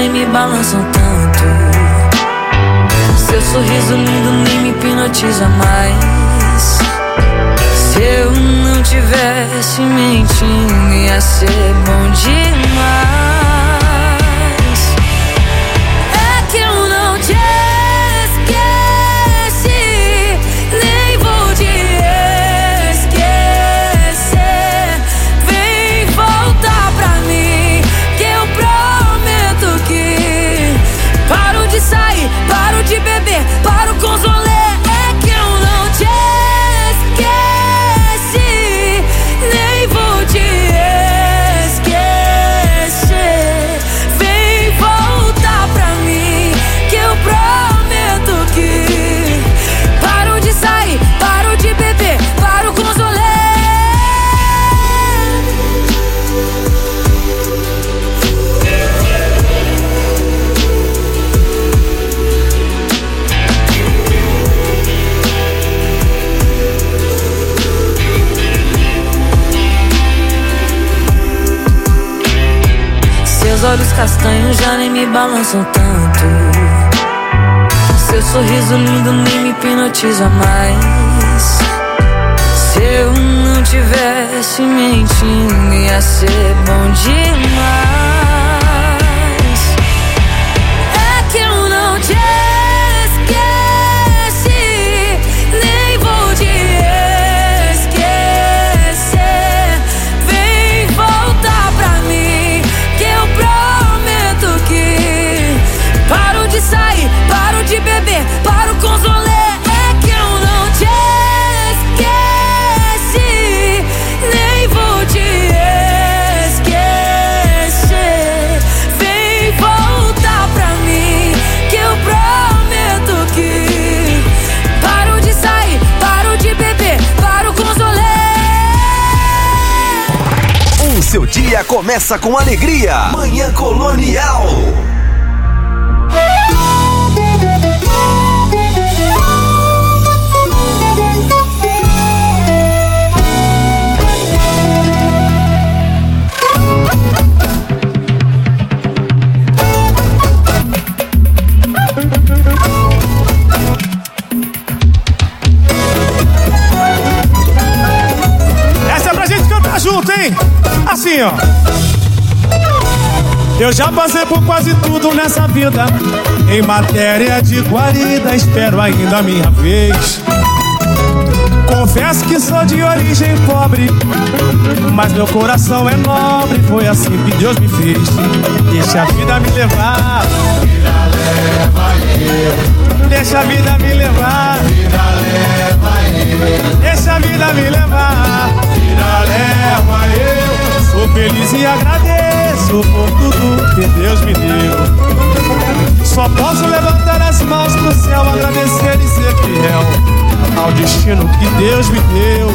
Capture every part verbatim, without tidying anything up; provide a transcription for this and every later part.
nem me balançam tanto. Seu sorriso lindo nem me hipnotiza mais. Se eu não tivesse mentindo, ia ser bom demais. É que eu não te esqueci, nem vou te esquecer. Vem voltar pra mim, que eu prometo que paro de sair, paro de beber, paro com os rolê. É que eu não te esqueci, nem vou te esquecer. Vem voltar pra mim, que eu prometo que paro de sair, paro de beber, paro com os rolê. Seus olhos castanhos já nem me balançam tanto. Seu sorriso lindo nem me hipnotiza mais. Se eu não tivesse mentindo, ia ser bom demais. É que eu não te esqueci, nem vou te esquecer. Vem voltar pra mim, que eu prometo que paro de sair, paro de beber, paro com os rolê. É que eu não te esqueci, nem vou te esquecer. Vem voltar pra mim, que eu prometo que paro de sair, paro de beber, paro com os rolê. O seu dia começa com alegria. Manhã Colonial. Essa é pra gente cantar junto, hein? Assim, ó. Eu já passei por quase tudo nessa vida. Em matéria de guarida, espero ainda a minha vez. Confesso que sou de origem pobre, mas meu coração é nobre. Foi assim que Deus me fez. Deixa a vida me levar, vida leva eu. Deixa a vida me levar, vida leva eu. Deixa a vida me levar, vida leva eu. Sou feliz e agradeço por tudo que Deus me deu. Só posso levantar as mãos pro céu, agradecer e ser fiel ao destino que Deus me deu.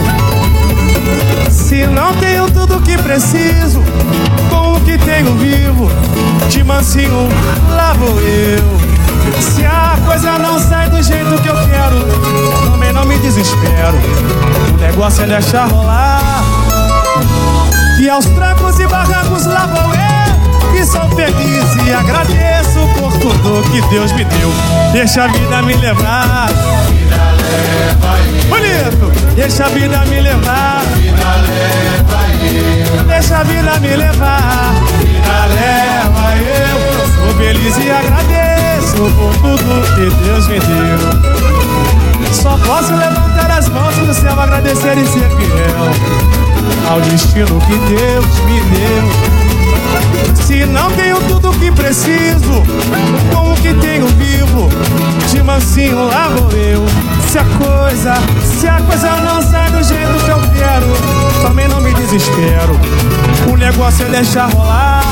Se não tenho tudo o que preciso, com o que tenho vivo, de mansinho lá vou eu. Se a coisa não sai do jeito que eu quero, também não me desespero. O negócio é deixar rolar. E aos trancos e barrancos lá vou eu. E sou feliz e agradeço por tudo que Deus me deu. Deixa a vida me levar, vida leva eu. Bonito! Deixa a vida me levar, vida leva eu. Deixa a vida me levar, vida leva eu. Sou feliz e agradeço por tudo que Deus me deu. Só posso levantar as mãos pro céu, agradecer e ser fiel ao destino que Deus me deu. Se não tenho tudo o que preciso, com o que tenho vivo, de mansinho lá vou eu. Se a coisa, se a coisa não sai do jeito que eu quero, também não me desespero. O negócio é deixar rolar.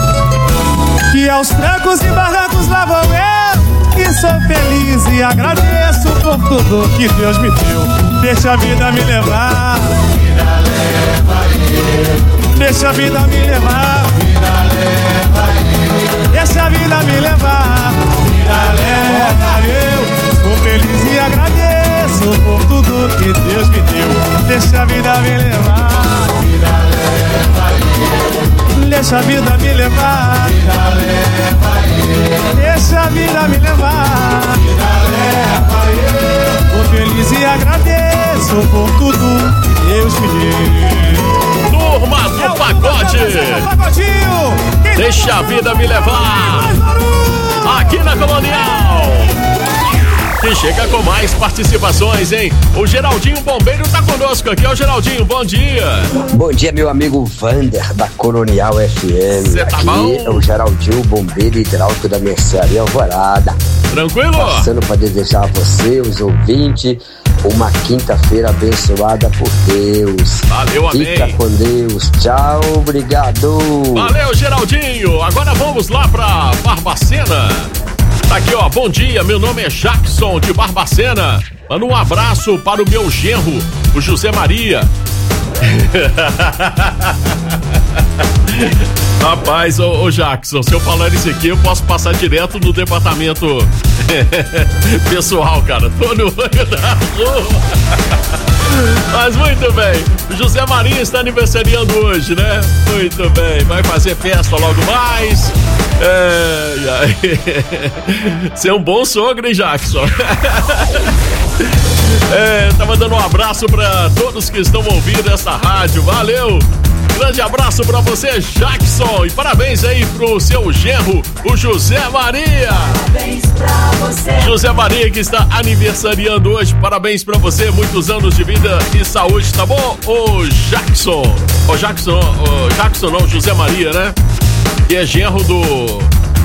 Que aos trancos e barrancos lá vou eu. E sou feliz e agradeço por tudo que Deus me deu. Deixa a vida me levar, vida leva eu. Deixa a vida me levar, vida leva eu. Deixa a vida me levar, vida leva eu. Sou feliz e agradeço por tudo que Deus me deu. Deixa a vida me levar, vida leva eu. Deixa a vida me levar, vida leva eu. Deixa a vida me levar. Aqui na Colonial. E chega com mais participações, hein? O Geraldinho Bombeiro tá conosco aqui. Ó, Geraldinho, bom dia. Bom dia, meu amigo Vander, da Colonial F M. Cê tá aqui bom? É o Geraldinho Bombeiro Hidráulico da Mercearia Alvorada. Tranquilo? Passando para desejar a você, os ouvintes, uma quinta-feira abençoada por Deus. Valeu, amém. Fica com Deus. Tchau, obrigado. Valeu, Geraldinho. Agora vamos lá pra Barbacena. Tá aqui, ó, bom dia, meu nome é Jackson de Barbacena. Manda um abraço para o meu genro, o José Maria. Rapaz, ô, ô Jackson, se eu falar isso aqui, eu posso passar direto no departamento pessoal, cara. Tô no olho da rua. Mas muito bem, o José Maria está aniversariando hoje, né? Muito bem, vai fazer festa logo mais. É, você é um bom sogro, hein, Jackson? É, tava dando um abraço pra todos que estão ouvindo essa rádio, valeu! Grande abraço pra você, Jackson, e parabéns aí pro seu genro, o José Maria. Parabéns pra você. José Maria que está aniversariando hoje, parabéns pra você, muitos anos de vida e saúde, tá bom? Ô Jackson, ô Jackson, ô Jackson não, José Maria, né? Que é genro do...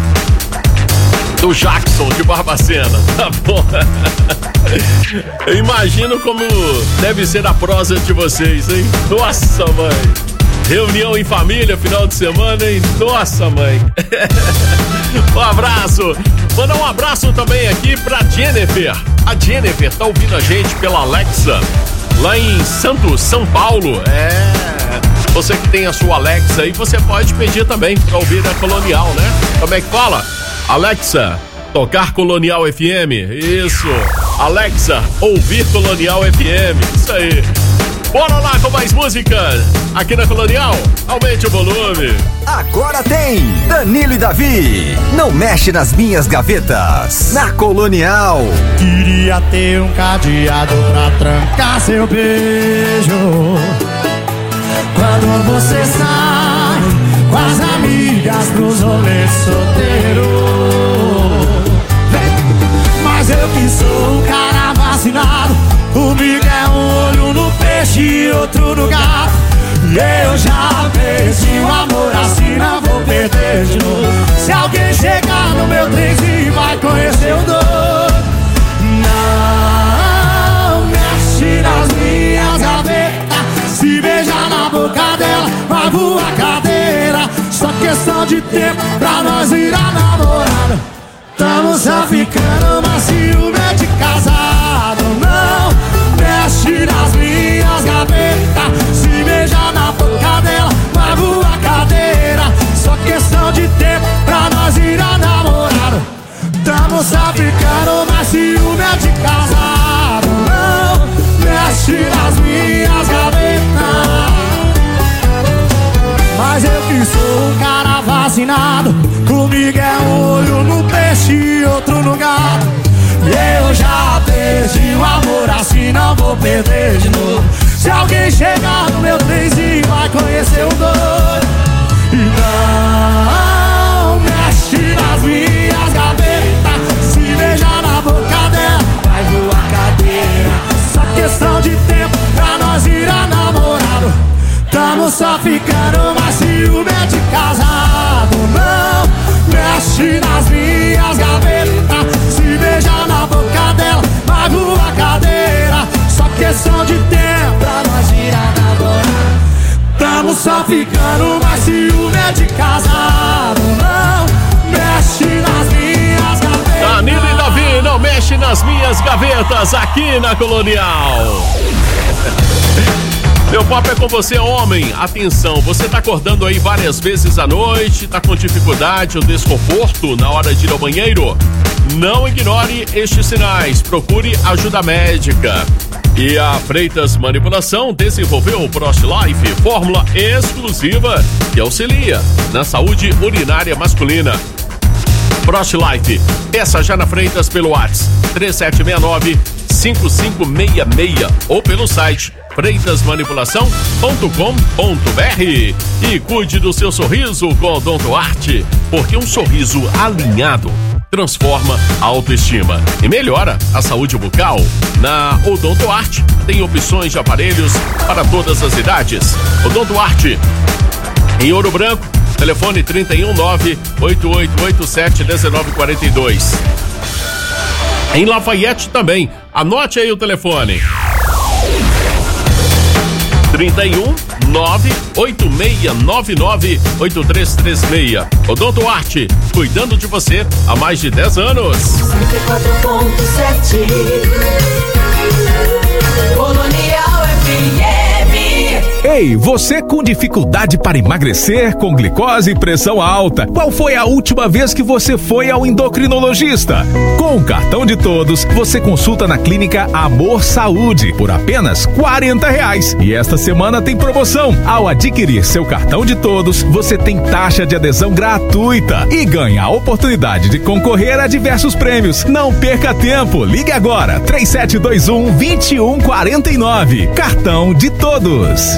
do Jackson de Barbacena, tá bom? Eu imagino como deve ser a prosa de vocês, hein? Nossa, mãe! Reunião em família, final de semana, hein? Nossa, mãe! Um abraço! Mandar um abraço também aqui pra Jennifer. A Jennifer tá ouvindo a gente pela Alexa, lá em Santos, São Paulo. É... Você que tem a sua Alexa aí, você pode pedir também pra ouvir a Colonial, né? Como é que fala? Alexa, tocar Colonial F M. Isso. Alexa, ouvir Colonial F M. Isso aí. Bora lá com mais música. Aqui na Colonial, aumente o volume. Agora tem Danilo e Davi. Não mexe nas minhas gavetas. Na Colonial. Queria ter um cadeado pra trancar seu beijo. Quando você sai com as amigas pros rolês solteiro. Mas eu que sou um cara vacinado, comigo é um olho no peixe e outro no gato. E eu já perdi o amor assim, não vou perder de novo. Se alguém chegar no meu trenzinho vai conhecer o doido. Não mexe nas minhas gavetas, se beijar na boca dela vai voar cadeira. Só questão de tempo pra nós virar namorada. Tamo só ficando, mas ciúme é de casado. Não mexe nas minhas gavetas, se beijar na boca dela vai voar cadeira. Só questão de tempo pra nós virar namorado. Tamo só ficando, mas ciúme é de casado. Não mexe nas minhas gavetas. Mas eu que sou um cara vacinado, comigo é um olho no peixe e outro no gato. E eu já perdi o amor assim, não vou perder de novo. Se alguém chegar no meu trenzinho vai conhecer o doido. E não mexe nas minhas gavetas, se beijar na boca dela vai voar cadeira. Só questão de tempo pra nós virar namorado. Tamo só ficando, mas ciúme é de casado. Não mexe nas minhas gavetas, se beijar na boca dela vai voar cadeira. Só questão de tempo pra nós virar namorado. Tamo só ficando, mas ciúme é de casado. Não mexe nas minhas gavetas. Danilo e Davi, não mexe nas minhas gavetas aqui na Colonial. Meu papo é com você, homem. Atenção, você tá acordando aí várias vezes à noite, tá com dificuldade ou desconforto na hora de ir ao banheiro? Não ignore estes sinais, procure ajuda médica. E a Freitas Manipulação desenvolveu o Prost Life, fórmula exclusiva que auxilia na saúde urinária masculina. Prost Life, peça já na Freitas pelo WhatsApp três sete seis nove, cinco cinco seis seis ou pelo site freitas manipulação ponto com ponto br. E cuide do seu sorriso com a Odontoarte, porque um sorriso alinhado transforma a autoestima e melhora a saúde bucal. Na Odontoarte tem opções de aparelhos para todas as idades. Odontoarte em Ouro Branco, telefone trinta e um, nove oito oito oito sete, um nove quatro dois. Em Lafayette também, anote aí o telefone. trinta e um, nove oito seis nove nove oito três três seis. Odontoarte, cuidando de você há mais de dez anos. cento e quatro ponto sete Colonial F M. Ei, você com dificuldade para emagrecer, com glicose e pressão alta, qual foi a última vez que você foi ao endocrinologista? Com o cartão de todos, você consulta na clínica Amor Saúde por apenas quarenta reais. E esta semana tem promoção. Ao adquirir seu cartão de todos, você tem taxa de adesão gratuita e ganha a oportunidade de concorrer a diversos prêmios. Não perca tempo, ligue agora, três sete dois um, dois um quatro nove. Cartão de todos.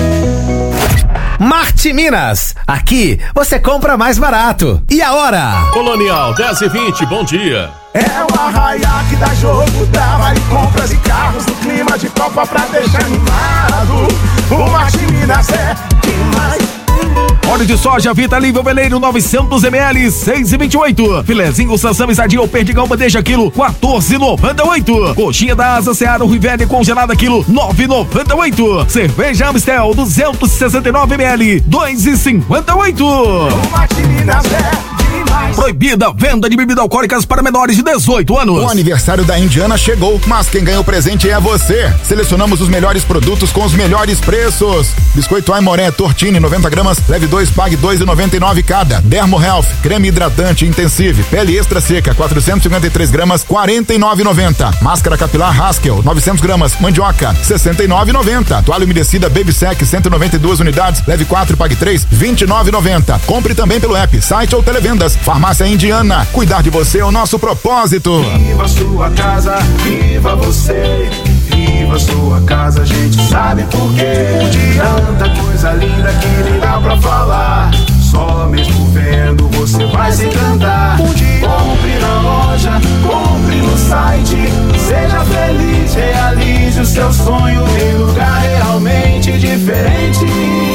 Marte Minas, aqui você compra mais barato. E a hora? Colonial dez e vinte, bom dia. É o arraiá que dá jogo, dá vale compras e carros no clima de Copa pra deixar animado. O Marte Minas é demais. Óleo de soja Vita Livre Veleiro novecentos mililitros, seis e vinte e oito. Filezinho Sassami Sadia ou Perdigão Bandeja quilo, quatorze e noventa e oito. Coxinha da Asa Seara Rivelli congelada quilo, nove e noventa e oito. Cerveja Amstel duzentos e sessenta e nove mililitros, dois e cinquenta e oito. O Marte Minas é Proibida venda de bebidas alcoólicas para menores de dezoito anos. O aniversário da Indiana chegou, mas quem ganha o presente é você. Selecionamos os melhores produtos com os melhores preços. Biscoito Aimoré Tortini noventa gramas, leve dois, pague dois e noventa e nove cada. Dermo Health, creme hidratante Intensive, pele extra seca, quatrocentos e cinquenta e três gramas, quarenta e nove e noventa. Máscara capilar Haskell, novecentos gramas, mandioca, sessenta e nove e noventa. Toalha umedecida Baby Sec, cento e noventa e duas unidades, leve quatro, pague três, vinte e nove e noventa. Compre também pelo app, site ou televendas. Farmácia Indiana, cuidar de você é o nosso propósito. Viva sua casa, viva você. Viva sua casa, a gente sabe por quê. De tanta coisa linda que nem dá pra falar. Só mesmo vendo você vai se encantar. Compre na loja, compre no site. Seja feliz, realize o seu sonho em lugar realmente diferente.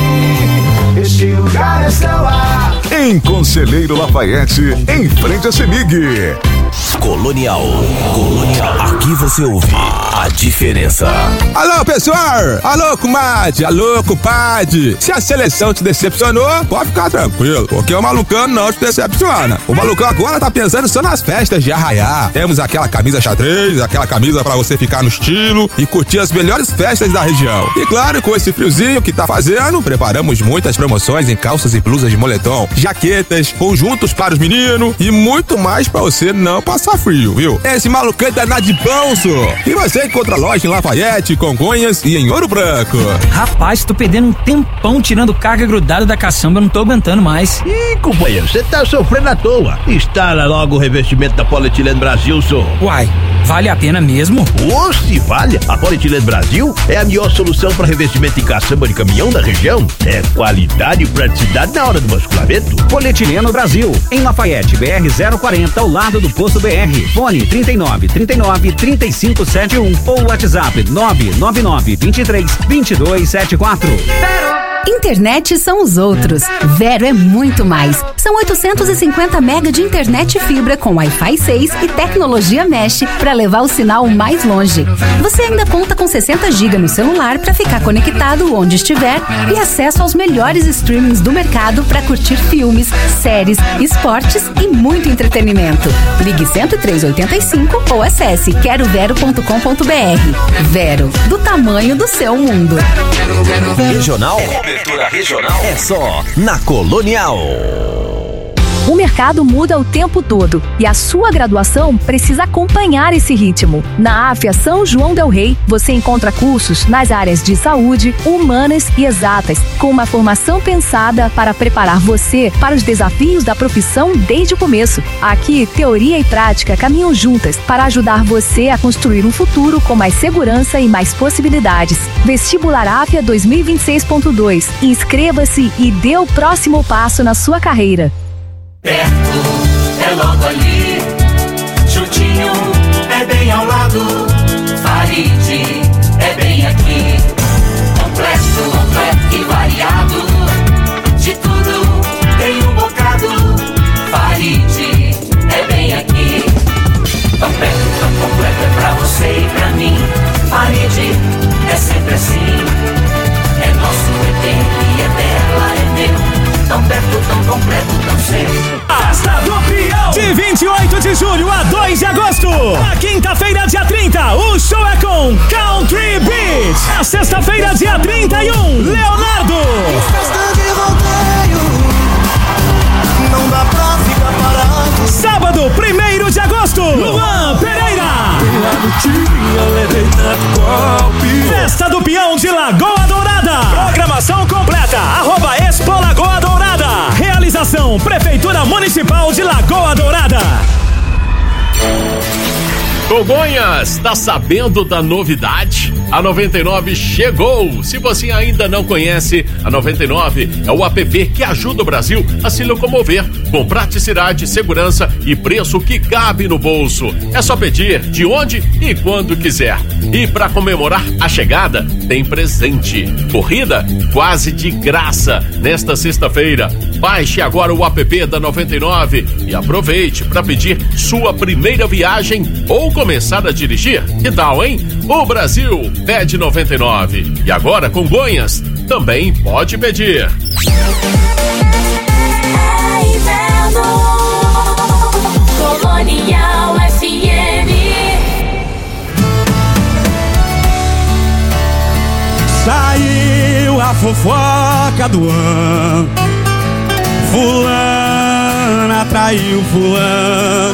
Este lugar é seu lar. Em Conselheiro Lafayette, em frente a Semig. Colonial. Colonial. Aqui você ouve a diferença. Alô, pessoal! Alô, comadre! Alô, compadre! Se a seleção te decepcionou, pode ficar tranquilo, porque o Malucão não te decepciona. O Malucão agora tá pensando só nas festas de arraiá. Temos aquela camisa xadrez, aquela camisa pra você ficar no estilo e curtir as melhores festas da região. E claro, com esse friozinho que tá fazendo, preparamos muitas promoções em calças e blusas de moletom, jaquetas, conjuntos para os meninos e muito mais pra você não passar frio, viu? Esse Malucão é danado de bolso. E você encontra loja em Lafayette, Congonhas e em Ouro Branco. Rapaz, tô perdendo um tempão tirando carga grudada da caçamba, eu não tô aguentando mais. Ih, companheiro, você tá sofrendo à toa. Instala logo o revestimento da Polietileno Brasil, senhor. Uai, vale a pena mesmo? Ô, se vale! A Polietileno Brasil é a melhor solução para revestimento em caçamba de caminhão da região. É qualidade e praticidade na hora do basculamento. Polietileno Brasil, em Lafayette, B R zero quarenta, ao lado do posto B R. Fone trinta e nove, trinta e nove, trinta e cinco setenta e um ou WhatsApp nove nove nove, vinte e três, vinte e dois setenta e quatro. Internet são os outros. Vero é muito mais. São oitocentos e cinquenta mega de internet fibra com Wi-Fi seis e tecnologia Mesh para levar o sinal mais longe. Você ainda conta com sessenta gigas no celular para ficar conectado onde estiver e acesso aos melhores streamings do mercado para curtir filmes, séries, esportes e muito entretenimento. Ligue cento e três oitenta e cinco ou acesse quero vero ponto com ponto br. Vero, do tamanho do seu mundo. Regional. Cobertura regional é só na Colonial. O mercado muda o tempo todo e a sua graduação precisa acompanhar esse ritmo. Na AFIA São João del Rei, você encontra cursos nas áreas de saúde, humanas e exatas, com uma formação pensada para preparar você para os desafios da profissão desde o começo. Aqui, teoria e prática caminham juntas para ajudar você a construir um futuro com mais segurança e mais possibilidades. Vestibular AFIA dois mil e vinte e seis ponto dois. Inscreva-se e dê o próximo passo na sua carreira. Perto, é logo ali, juntinho, é bem ao lado, Farid, é bem aqui, completo, completo e variado, de tudo tem um bocado, Farid, é bem aqui, tão perto, tão completo é pra você e pra mim, Farid, é sempre assim, é nosso, é dele, é dela, é meu. Tão perto, tão completo, tão cedo. Festa do Peão! De vinte e oito de julho a dois de agosto. Na quinta-feira, dia trinta, o show é com Country Beat. Na sexta-feira, dia trinta e um, Leonardo. Festa de rodeio, não dá pra ficar parado. Sábado, primeiro de agosto, Luan Pereira. Festa do Peão de Lagoa Dourada. Programação completa, arroba Expo Lagoa Dourada. Realização, Prefeitura Municipal de Lagoa Dourada. Congonhas, tá sabendo da novidade? A noventa e nove chegou! Se você ainda não conhece, a noventa e nove é o app que ajuda o Brasil a se locomover com praticidade, segurança e preço que cabe no bolso. É só pedir de onde e quando quiser. E para comemorar a chegada, tem presente. Corrida quase de graça nesta sexta-feira. Baixe agora o app da noventa e nove e aproveite para pedir sua primeira viagem ou começar a dirigir. Que tal, hein? O Brasil pede noventa e nove. E agora Congonhas também pode pedir. Colonial F M. Saiu a fofoca do ano. Fulana traiu fulano.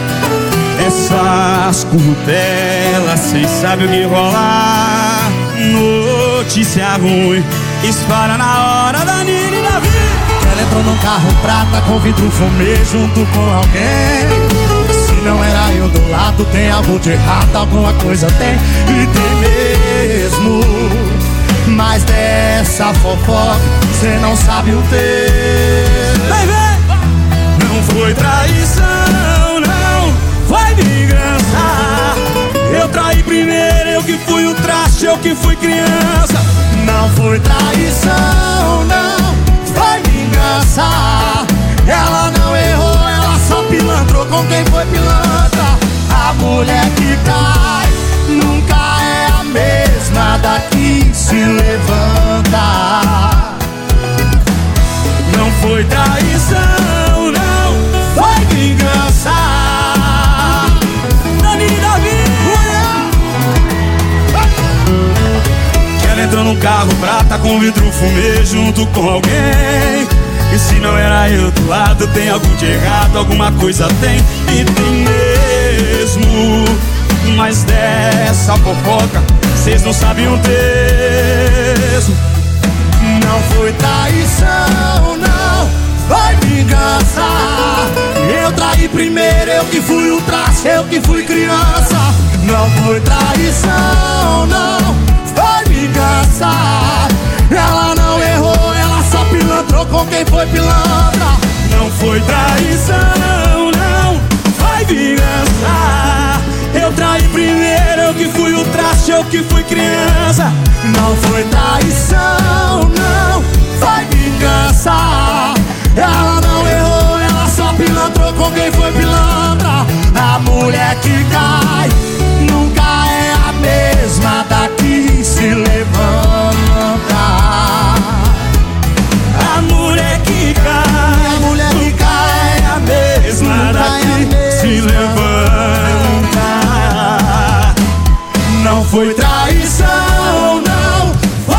Essas curtelas, cês sabem o que rolar. Notícia ruim espalha na hora da Nini e Davi. Ela entrou num carro prata com vidro fumê junto com alguém. Se não era eu do lado, tem algo de errado, alguma coisa tem. E tem mesmo. Mas dessa fofoca cê não sabe o texto. Vai ver! Não foi traição, não foi vingança. Eu traí primeiro, eu que fui o traste, eu que fui criança. Não foi traição, não foi vingança. Ela não errou, ela só pilantrou com quem foi pilantra. A mulher que cai nunca é a mesma daqui se levanta. Não foi traição, não foi vingança. Dani e Davi. Ela entrou num carro prata com vidro fumê junto com alguém. E se não era eu do lado, tem algo de errado, alguma coisa tem. E tem mesmo. Mas dessa fofoca cês não sabem o texto. Não foi traição, não foi vingança. Eu traí primeiro, eu que fui o traste, eu que fui criança. Não foi traição, não foi vingança. Ela não errou, ela só pilantrou com quem foi pilantra. Não foi traição, não foi vingança. Eu traí primeiro, eu que fui o traste, eu que fui criança. Não foi traição, não foi vingança. Ela não errou, ela só pilantrou com quem foi pilantra. A mulher que cai nunca é a mesma daqui se levanta. A mulher que cai, a mulher que cai é a mesma daqui se levanta. Não foi traição, não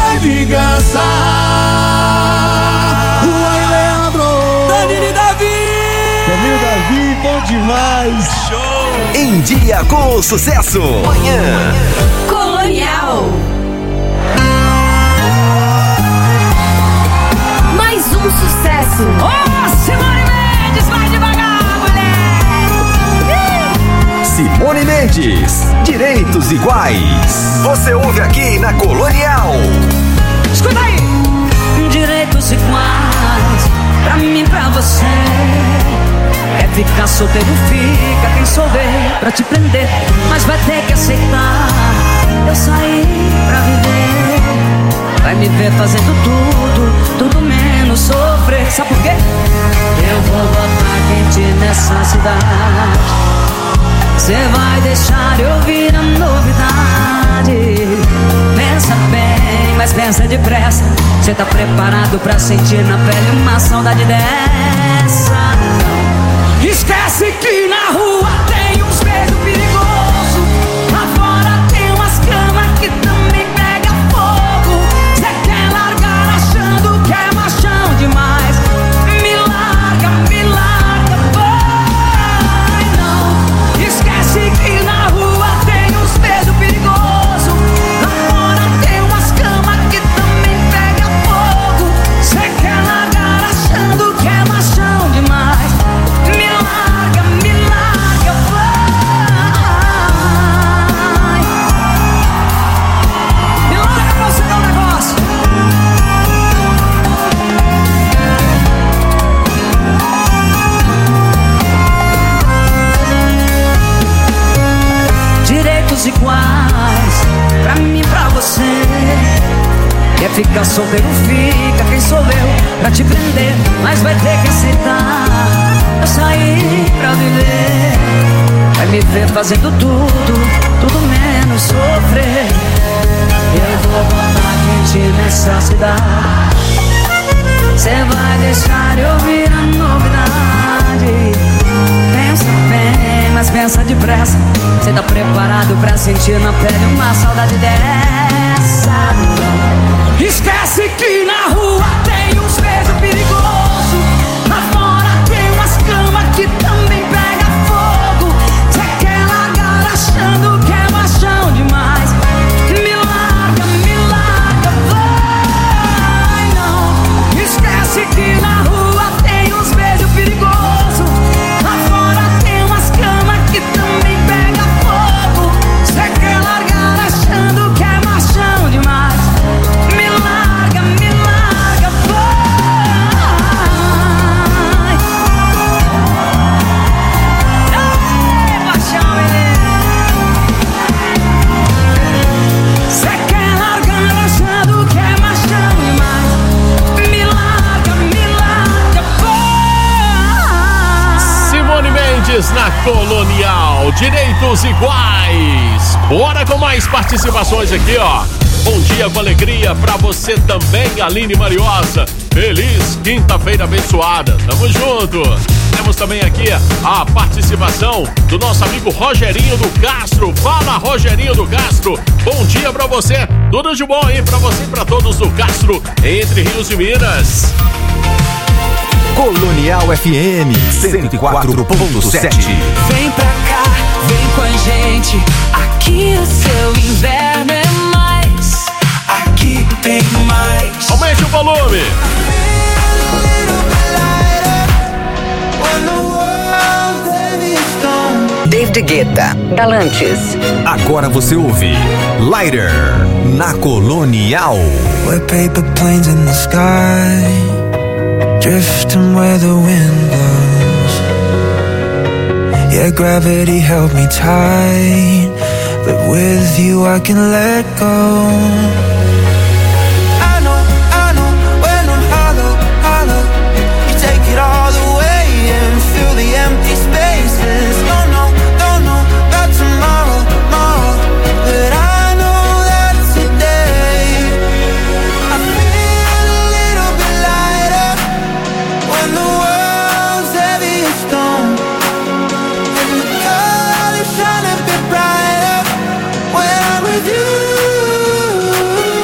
bom demais. Show. Em dia com o sucesso. Manhã. Colonial. Mais um sucesso. Oh, Simone Mendes, vai devagar, mulher. Simone Mendes, Direitos Iguais. Você ouve aqui na Colonial. Escuta aí. Direitos iguais, pra mim, pra você. É ficar solteiro, fica quem souber pra te prender, mas vai ter que aceitar. Eu saí pra viver. Vai me ver fazendo tudo, tudo menos sofrer. Sabe por quê? Eu vou botar quente nessa cidade. Cê vai deixar eu ouvir a novidade. Pensa bem, mas pensa depressa. Cê tá preparado pra sentir na pele uma saudade dessa? Não. Esquece que na rua tem uns beijos perigosos. Lá fora tem umas camas que também pega fogo. Cê quer largar achando que é machão demais. Me larga, me larga, vai não. Esquece que na rua tem uns beijos perigosos. Lá fora tem umas camas que também pega fogo. Cê quer largar achando que é machão demais. Me larga, me larga, vai. Me larga pra você dar um negócio. Direitos iguais, pra mim, pra você. Quer ficar solteiro, fica quem sou eu pra te prender, mas vai ter que aceitar. Eu saí pra viver. Vai me ver fazendo tudo, tudo menos sofrer. Eu vou botar quente nessa cidade. Cê vai deixar eu ouvir a novidade. Pensa bem, mas pensa depressa. Cê tá preparado pra sentir na pele uma saudade dessa? Não. Esquece que na rua tem uns beijos perigosos. Lá fora tem umas camas que também pega fogo. Cê quer largar achando que é machão demais. Me larga, me larga, vai não. Esquece que na rua tem uns beijos perigosos. Lá fora tem umas camas que também pega fogo. Cê quer largar achando que é machão demais. Me larga, me larga, vai. Ei, paixão, menino. Cê quer largar achando que é machão demais. Me larga, me larga, vai. Simone Mendes na Colonial, Direitos Iguais. Bora com mais participações aqui, ó. Bom dia com alegria pra você também, Aline Mariosa. Feliz quinta-feira abençoada. Tamo junto. Temos também aqui a participação do nosso amigo Rogerinho do Castro. Fala, Rogerinho do Castro. Bom dia pra você. Tudo de bom aí pra você e pra todos do Castro, Entre Rios e Minas. Colonial F M cento e quatro ponto sete. Vem pra cá, vem com a gente. Aqui o seu inverno é mais. Aqui tem mais. Aumente o volume. David Guetta, Galantes. Agora você ouve Lighter na Colonial. We're paper planes in the sky, drifting where the wind blows. Yeah, gravity held me tight, but with you I can let go. I know, I know, when I'm hollow, hollow, you take it all away and fill the empty spaces. Don't know, don't know about tomorrow, tomorrow, but I know that today I feel a little bit lighter when the world's heavy as stone, and the colors shine a bit brighter when I'm with you.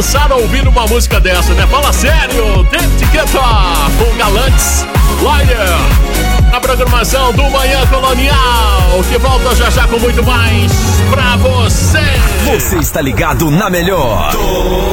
dançar ouvindo uma música dessa, né? Fala sério, David Guetta com Galantes, Lider, na programação do Manhã Colonial, que volta já já com muito mais pra você. Você está ligado na melhor. Tô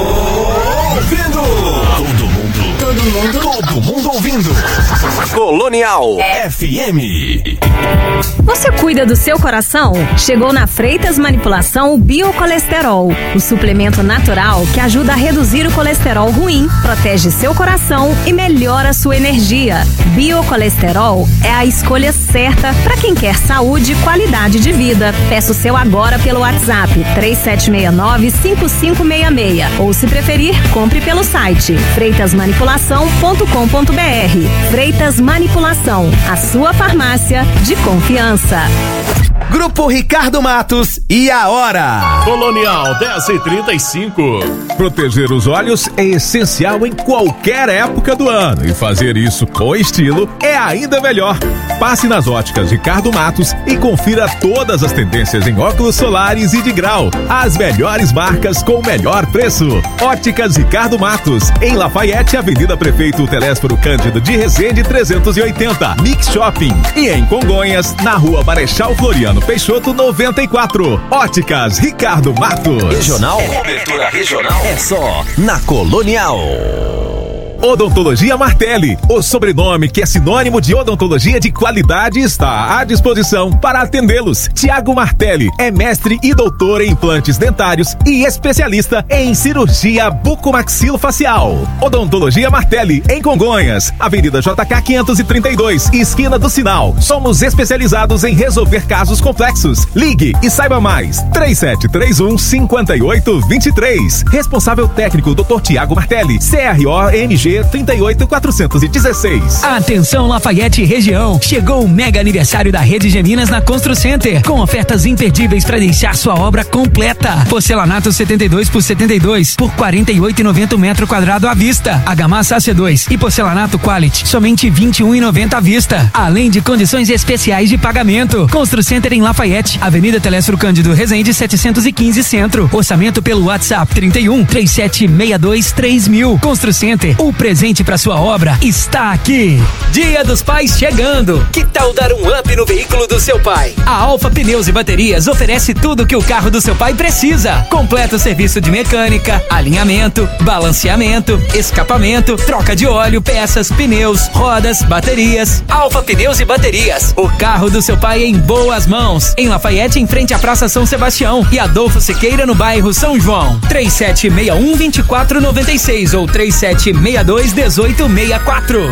ouvindo. Todo mundo. Todo mundo. Todo mundo ouvindo. Colonial F M. Você cuida do seu coração? Chegou na Freitas Manipulação o Biocolesterol, o suplemento natural que ajuda a reduzir o colesterol ruim, protege seu coração e melhora sua energia. Biocolesterol é a escolha certa para quem quer saúde e qualidade de vida. Peça o seu agora pelo WhatsApp três sete seis nove, cinco cinco seis seis ou, se preferir, compre pelo site freitas manipulação ponto com ponto b r. Freitas Manipulação, a sua farmácia de confiança. Grupo Ricardo Matos e a hora. Colonial dez e trinta e cinco. Proteger os olhos é essencial em qualquer época do ano e fazer isso com estilo é ainda melhor. Passe nas óticas Ricardo Matos e confira todas as tendências em óculos solares e de grau. As melhores marcas com o melhor preço. Óticas Ricardo Matos, em Lafayette, Avenida Prefeito Telésforo Cândido de Resende trezentos e oitenta, Mix Shopping. E em Congonhas, na Rua Marechal Floriano Peixoto noventa e quatro. Óticas Ricardo Matos. Regional, cobertura regional é só na Colonial. Odontologia Martelli, o sobrenome que é sinônimo de odontologia de qualidade, está à disposição para atendê-los. Tiago Martelli é mestre e doutor em implantes dentários e especialista em cirurgia bucomaxilofacial. Odontologia Martelli, em Congonhas, Avenida J K quinhentos e trinta e dois, esquina do Sinal. Somos especializados em resolver casos complexos. Ligue e saiba mais. três sete três um, cinco oito dois três. Responsável técnico doutor Tiago Martelli, C R O M G trinta e oito quatrocentos e dezesseis. Atenção Lafayette região, chegou o mega aniversário da Rede Geminas na Constru Center, com ofertas imperdíveis para deixar sua obra completa. Porcelanato setenta e dois por setenta e dois por quarenta e oito reais e noventa centavos metro quadrado à vista. Argamassa C dois e porcelanato Quality, somente vinte e um reais e noventa centavos à vista. Além de condições especiais de pagamento. Constru Center em Lafayette, Avenida Telésforo Cândido Resende setecentos e quinze Centro. Orçamento pelo WhatsApp trinta e um, trinta e sete sessenta e dois, três mil. Constru Center, o presente para sua obra está aqui. Dia dos Pais chegando. Que tal dar um up no veículo do seu pai? A Alfa Pneus e Baterias oferece tudo que o carro do seu pai precisa. Completo serviço de mecânica, alinhamento, balanceamento, escapamento, troca de óleo, peças, pneus, rodas, baterias. Alfa Pneus e Baterias. O carro do seu pai em boas mãos. Em Lafayette, em frente à Praça São Sebastião, e Adolfo Siqueira, no bairro São João. três sete seis um, dois quatro nove seis ou três sete seis dois, um oito seis quatro.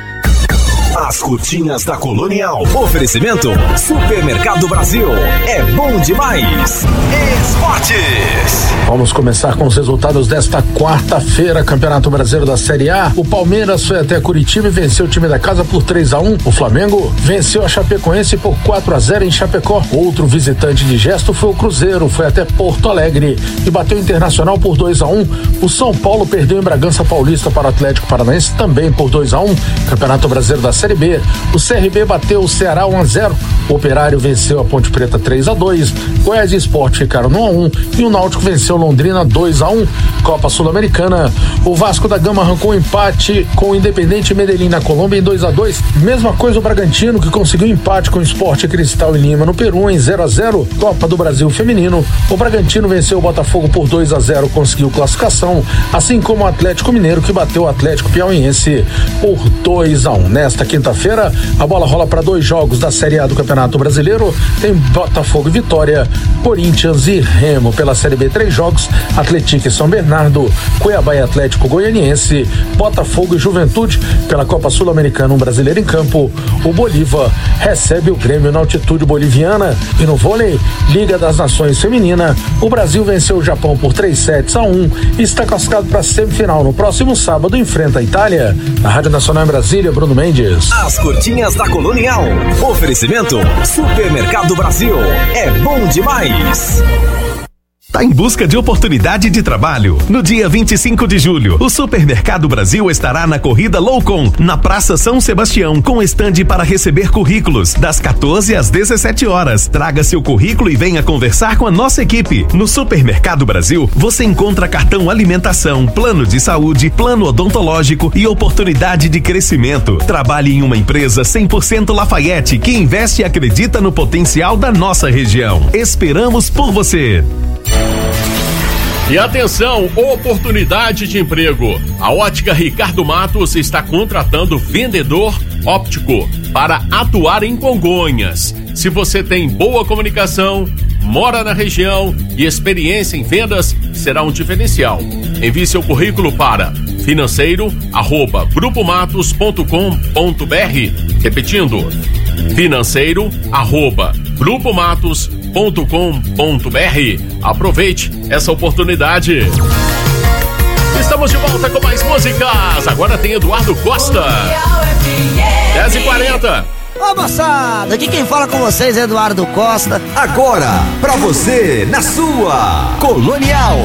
As curtinhas da Colonial. Oferecimento Supermercado Brasil. É bom demais. Esportes. Vamos começar com os resultados desta quarta-feira. Campeonato Brasileiro da Série A. O Palmeiras foi até Curitiba e venceu o time da casa por três a um. O Flamengo venceu a Chapecoense por quatro a zero em Chapecó. Outro visitante de gesto foi o Cruzeiro. Foi até Porto Alegre e bateu o Internacional por dois a um. O São Paulo perdeu em Bragança Paulista para o Atlético Paranaense também por dois a um. Campeonato Brasileiro da Série B. O C R B bateu o Ceará um a zero. O Operário venceu a Ponte Preta três a dois. Goiás e Sport ficaram no um a um e o Náutico venceu Londrina dois a um. Copa Sul-Americana. O Vasco da Gama arrancou um empate com o Independente Medellín na Colômbia em dois a dois. Mesma coisa o Bragantino, que conseguiu empate com o Sport Cristal em Lima no Peru em zero a zero. Copa do Brasil Feminino. O Bragantino venceu o Botafogo por dois a zero, conseguiu classificação, assim como o Atlético Mineiro, que bateu o Atlético Piauiense por dois a um. Nesta quinta-feira, a bola rola para dois jogos da Série A do Campeonato Brasileiro. Tem Botafogo e Vitória, Corinthians e Remo. Pela Série B, três jogos: Atlético e São Bernardo, Cuiabá e Atlético Goianiense, Botafogo e Juventude. Pela Copa Sul-Americana, um brasileiro em campo, o Bolívar recebe o Grêmio na altitude boliviana. E no vôlei, Liga das Nações Feminina, o Brasil venceu o Japão por três sets a um e está classificado para a semifinal. No próximo sábado enfrenta a Itália. Na Rádio Nacional em Brasília, Bruno Mendes. As curtinhas da Colonial. Oferecimento Supermercado Brasil. É bom demais. Tá em busca de oportunidade de trabalho? No dia vinte e cinco de julho, o Supermercado Brasil estará na corrida Loucon, na Praça São Sebastião, com estande para receber currículos, das quatorze às dezessete horas. Traga seu currículo e venha conversar com a nossa equipe. No Supermercado Brasil, você encontra cartão alimentação, plano de saúde, plano odontológico e oportunidade de crescimento. Trabalhe em uma empresa cem por cento Lafayette que investe e acredita no potencial da nossa região. Esperamos por você. E atenção, oportunidade de emprego. A Ótica Ricardo Matos está contratando vendedor óptico para atuar em Congonhas. Se você tem boa comunicação, mora na região e experiência em vendas, será um diferencial. Envie seu currículo para financeiro arroba grupomatos ponto com ponto br. Repetindo, financeiro arroba grupomatos ponto com ponto br. Aproveite essa oportunidade. Estamos de volta com mais músicas. Agora tem Eduardo Costa. dez e quarenta. Ô moçada, aqui quem fala com vocês é Eduardo Costa. Agora, pra você, na sua Colonial.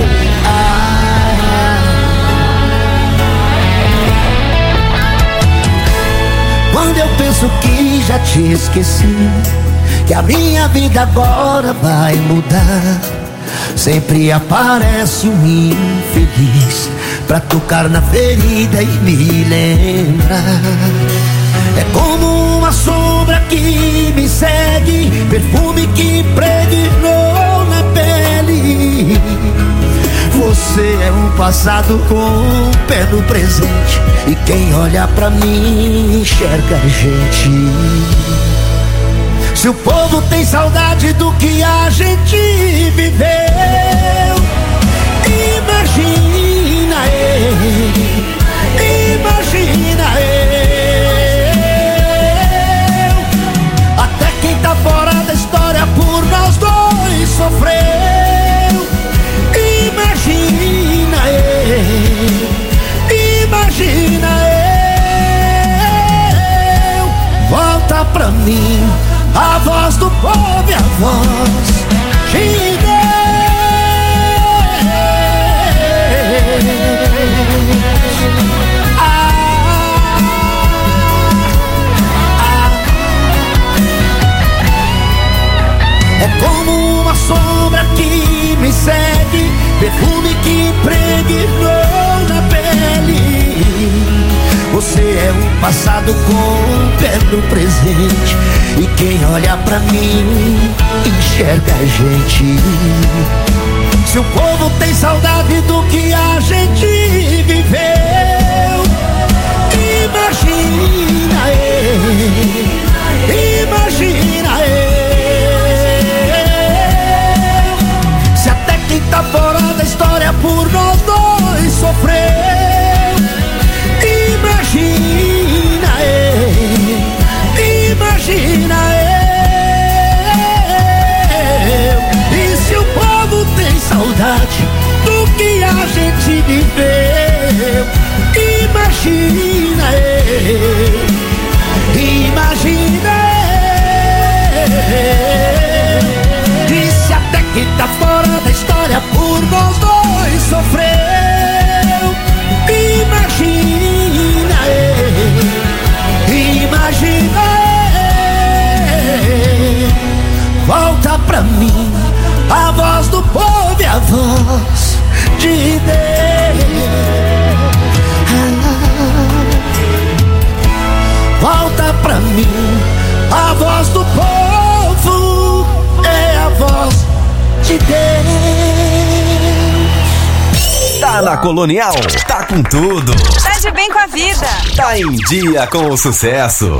Quando eu penso que já te esqueci, que a minha vida agora vai mudar, sempre aparece um infeliz pra tocar na ferida e me lembrar. É como uma sombra que me segue, perfume que impregnou na pele. Você é um passado com um pé no presente, e quem olha pra mim enxerga a gente. Se o povo tem saudade do que a gente viveu, imagina eu, imagina eu. Até quem tá fora da história por nós dois sofreu. Imagina eu, imagina eu. Volta pra mim a voz do povo e a voz de Deus. Ah, ah. É como uma sombra que me segue, perfume que impregnou na pele. Você é um passado com um pé no presente, e quem olha pra mim enxerga a gente. Se o povo tem saudade do que a gente viveu, imagina eu, imagina eu. Se até quem tá fora da história por nós dois sofreu, imagina eu, imagina eu. E se o povo tem saudade do que a gente viveu, imagina eu, imagina eu. E se até quem tá fora da história por nós dois sofreu, imagina eu, imagina eu. Volta pra mim a voz do povo e a voz de Deus. Volta pra mim a voz do povo, é a voz de Deus. Tá na Colonial, tá com tudo. Tá de bem com a vida. Tá em dia com o sucesso.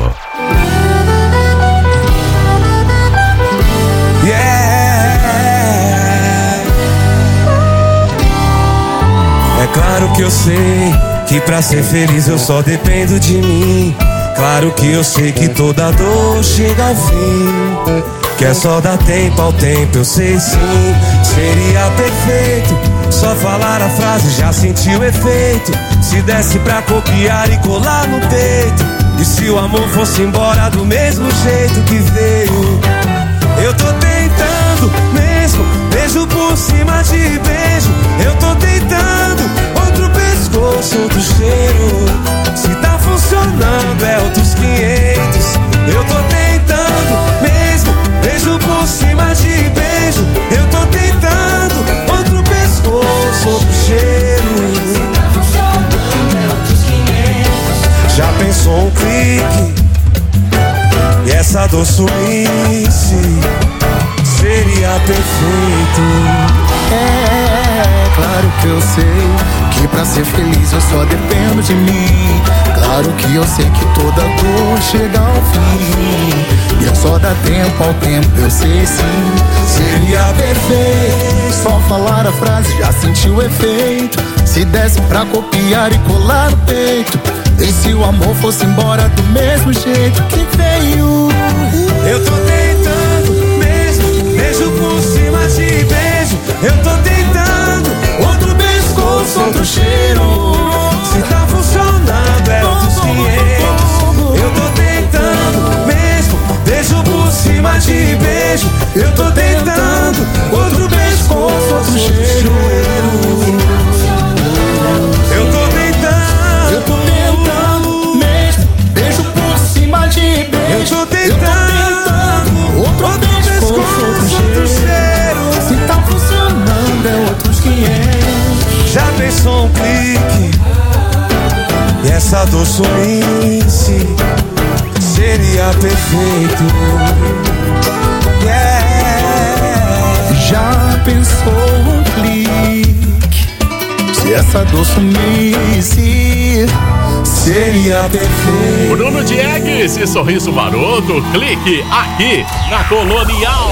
É claro que eu sei que pra ser feliz eu só dependo de mim. Claro que eu sei que toda dor chega ao fim, que é só dar tempo ao tempo, eu sei sim. Seria perfeito só falar a frase, já senti o efeito. Se desse pra copiar e colar no peito, e se o amor fosse embora do mesmo jeito que veio. Eu tô tentando mesmo, mesmo beijo por cima de beijo. Eu tô tentando outro pescoço, outro cheiro. Se tá funcionando é outros quinhentos. Eu tô tentando mesmo, beijo por cima de beijo. Eu tô tentando outro pescoço, outro cheiro. Se tá funcionando é outros quinhentos. Já pensou um clique? E essa dor sumisse, seria perfeito. É, claro que eu sei que pra ser feliz eu só dependo de mim. Claro que eu sei que toda dor chega ao fim. E eu só dá tempo ao tempo, eu sei sim. Seria perfeito só falar a frase, já senti o efeito. Se desse pra copiar e colar no peito. E se o amor fosse embora do mesmo jeito que veio? Eu tô tentando mesmo, beijo por cima de beijo. Eu tô tentando outro pescoço, outro cheiro. Se tá funcionando é outros quinhentos. Eu tô tentando mesmo, beijo por cima de beijo. Eu tô tentando outro pescoço, outro cheiro. Eu tô tentando, eu tô tentando mesmo, beijo por cima de beijo. Eu tô tentando outro, outro pescoço, outro cheiro. Se tá funcionando é outros quinhentos. Já pensou um clique? E essa dor sumisse, seria perfeito. Yeah. Já pensou um clique? Se essa dor sumisse, seria perfeito. Bruno Diegues, esse sorriso maroto, clique aqui na Colonial.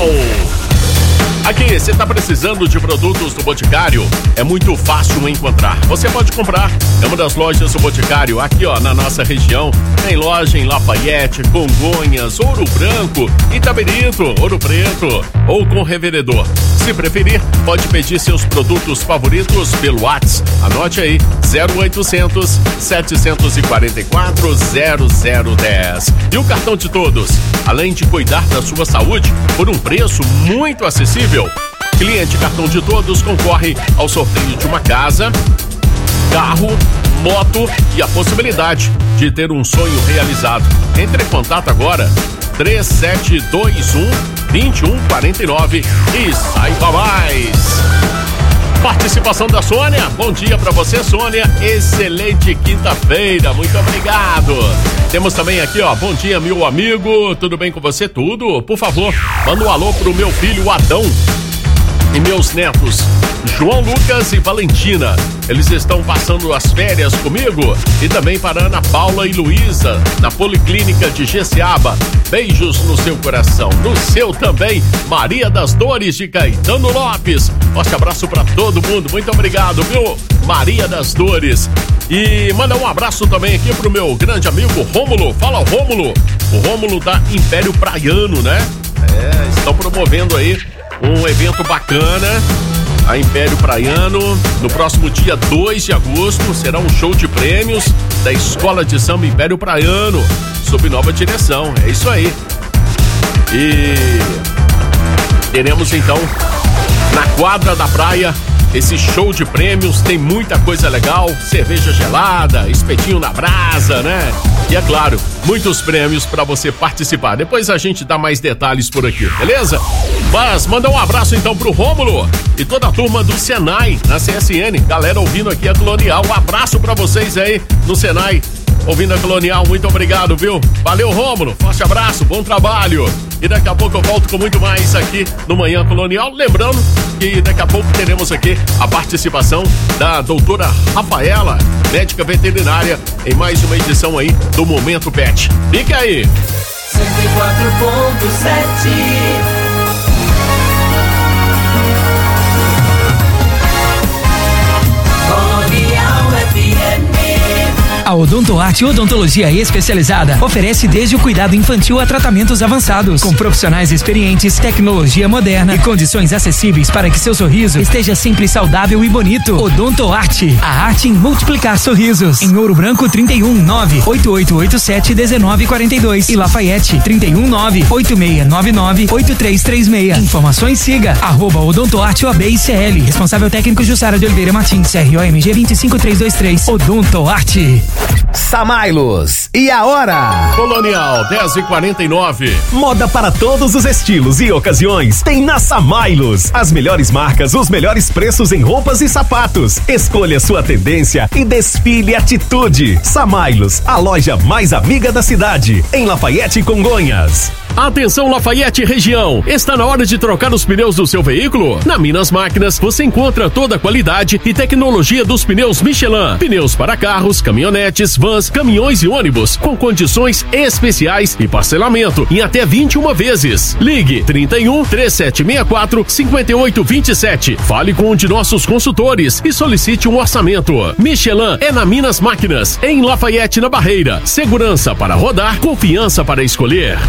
Aqui, você está precisando de produtos do Boticário? É muito fácil encontrar. Você pode comprar. É uma das lojas do Boticário, aqui ó, na nossa região. Tem loja em Lafayette, Congonhas, Ouro Branco, Itabirito, Ouro Preto ou com revendedor. Se preferir, pode pedir seus produtos favoritos pelo WhatsApp. Anote aí, zero oitocentos, setecentos e quarenta e quatro, zero zero dez. E o cartão de todos, além de cuidar da sua saúde por um preço muito acessível, cliente cartão de todos concorre ao sorteio de uma casa, carro, moto e a possibilidade de ter um sonho realizado. Entre em contato agora, três sete dois um, dois um quatro nove e saiba mais. Participação da Sônia. Bom dia pra você, Sônia. Excelente quinta-feira. Muito obrigado. Temos também aqui, ó. Bom dia, meu amigo. Tudo bem com você? Tudo? Por favor, manda um alô pro meu filho Adão e meus netos João Lucas e Valentina. Eles estão passando as férias comigo. E também para Ana Paula e Luísa, na Policlínica de Jeceaba. Beijos no seu coração. No seu também, Maria das Dores de Caetano Lopes. Forte abraço para todo mundo. Muito obrigado, viu? Maria das Dores. E manda um abraço também aqui pro meu grande amigo Rômulo. Fala, Rômulo. O Rômulo da Império Praiano, né? É, estão promovendo aí um evento bacana, a Império Praiano, no próximo dia dois de agosto, será um show de prêmios da Escola de Samba Império Praiano, sob nova direção, é isso aí. E teremos então, na quadra da praia, esse show de prêmios, tem muita coisa legal, cerveja gelada, espetinho na brasa, né? E é claro, muitos prêmios para você participar. Depois a gente dá mais detalhes por aqui, beleza? Mas manda um abraço então pro Rômulo e toda a turma do Senai, na C S N. Galera ouvindo aqui a Colonial, um abraço para vocês aí no Senai, ouvindo a Colonial, muito obrigado, viu? Valeu, Rômulo, forte abraço, bom trabalho. E daqui a pouco eu volto com muito mais aqui no Manhã Colonial. Lembrando que daqui a pouco teremos aqui a participação da doutora Rafaela, médica veterinária, em mais uma edição aí do Momento Pet. Fica aí! cento e quatro ponto sete Colonial F M. A Odontoarte Odontologia Especializada oferece desde o cuidado infantil a tratamentos avançados, com profissionais experientes, tecnologia moderna e condições acessíveis para que seu sorriso esteja sempre saudável e bonito. Odontoarte, a arte em multiplicar sorrisos. Em Ouro Branco, trinta e um, nove oito oito oito sete, um nove quatro dois e Lafayette, trinta e um, nove oito seis nove nove, oito três três seis. Informações, siga arroba Odontoarte O A B I C L. Responsável técnico Jussara de Oliveira Martins, R O M G vinte e cinco três dois três. Odontoarte. Samailos. E a hora? Colonial, dez e quarenta e nove. Moda para todos os estilos e ocasiões tem na Samailos. As melhores marcas, os melhores preços em roupas e sapatos. Escolha sua tendência e desfile atitude. Samailos, a loja mais amiga da cidade, em Lafayette e Congonhas. Atenção Lafayette região, está na hora de trocar os pneus do seu veículo? Na Minas Máquinas você encontra toda a qualidade e tecnologia dos pneus Michelin. Pneus para carros, caminhonetes, vans, caminhões e ônibus, com condições especiais e parcelamento em até vinte e uma vezes. Ligue trinta e um, três sete seis quatro, cinco oito dois sete. Fale com um de nossos consultores e solicite um orçamento. Michelin é na Minas Máquinas, em Lafayette na Barreira. Segurança para rodar, confiança para escolher.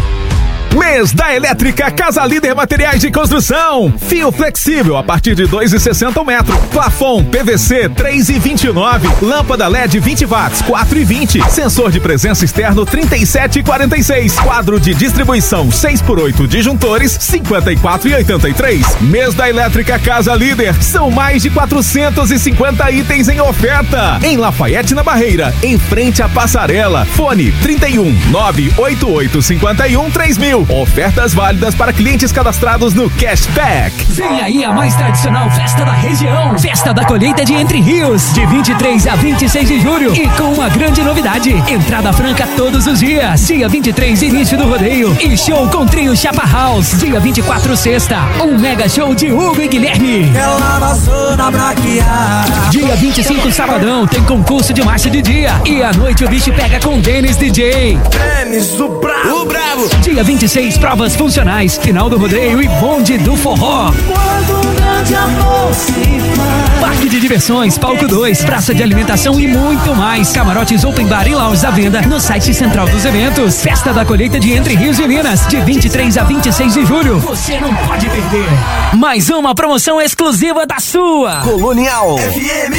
Mês da Elétrica Casa Líder Materiais de Construção. Fio flexível a partir de dois e sessenta o metro. Plafon P V C três e vinte e nove. Lâmpada L E D vinte watts quatro e vinte. Sensor de presença externo trinta e sete e quarenta e seis. Quadro de distribuição seis por oito disjuntores cinquenta e quatro e oitenta e três. Mês da Elétrica Casa Líder. São mais de quatrocentos e cinquenta itens em oferta. Em Lafayette na Barreira, em frente à passarela. Fone trinta e um, nove oito oito cinco um, três mil. Ofertas válidas para clientes cadastrados no Cashback. Vem aí a mais tradicional festa da região. Festa da colheita de Entre Rios, de vinte e três a vinte e seis de julho. E com uma grande novidade, entrada franca todos os dias. Dia vinte e três, início do rodeio. E show com trio Chapa House. Dia vinte e quatro, sexta, um mega show de Hugo e Guilherme. Ela passou na braquiara. Dia vinte e cinco, sabadão, tem concurso de marcha de dia. E à noite o bicho pega com Denis D J. Denis, o bravo. O bravo. Dia vinte e seis, provas funcionais, final do rodeio e bonde do forró. Quando um grande amor se faz. Parque de diversões, palco dois, praça de alimentação e muito mais. Camarotes open bar e lounge à venda no site central dos eventos. Festa da colheita de Entre Rios e Minas, de vinte e três a vinte e seis de julho. Você não pode perder. Mais uma promoção exclusiva da sua Colonial F M.